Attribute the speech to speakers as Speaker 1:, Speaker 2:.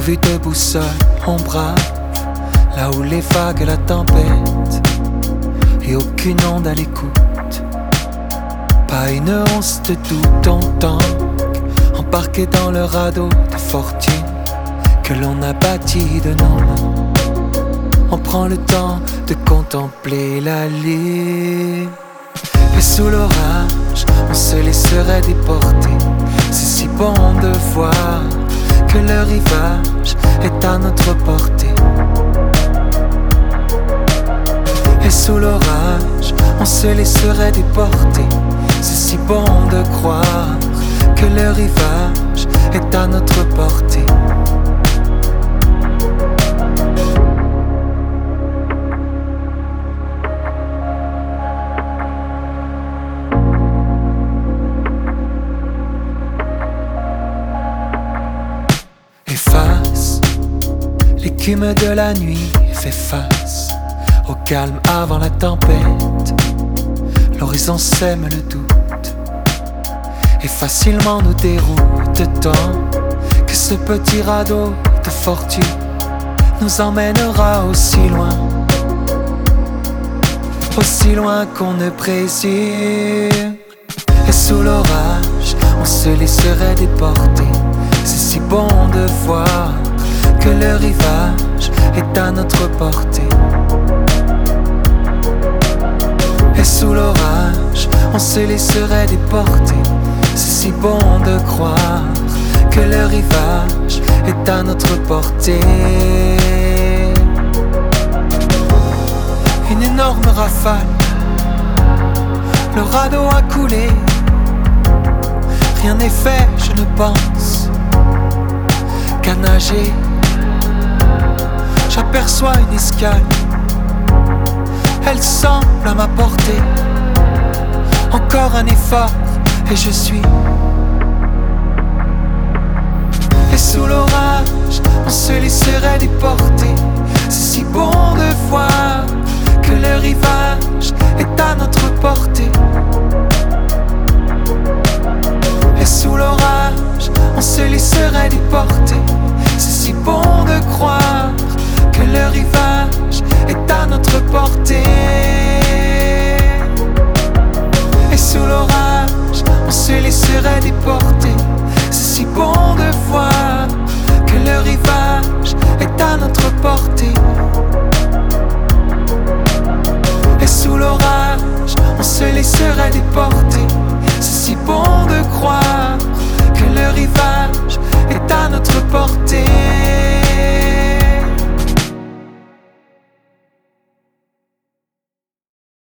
Speaker 1: Pourvu de boussole, on brave là où les vagues et la tempête, et aucune onde à l'écoute. Pas une once de doute, on tangue, embarqué dans le radeau de fortune que l'on a bâti de nos mains. On prend le temps de contempler la lune. Et sous l'orage, on se laisserait déporter. C'est si bon de voir que le rivage est à notre portée. Et sous l'orage, on se laisserait déporter. C'est si bon de croire que le rivage est à notre portée. Efface l'écume de la nuit, fait face au calme avant la tempête. L'horizon sème le doute et facilement nous déroute tant que ce petit radeau de fortune nous emmènera aussi loin qu'on ne présume. Et sous l'orage, on se laisserait déporter. C'est si bon de voir que le rivage est à notre portée. Et sous l'orage, on se laisserait déporter. C'est si bon de croire que le rivage est à notre portée. Une énorme rafale, le radeau a coulé. Rien n'est fait, je ne pense qu'à nager. J'aperçois une escale, elle semble à ma portée. Encore un effort et je suis. Et sous l'orage, on se laisserait déporter. C'est si bon de voir que le rivage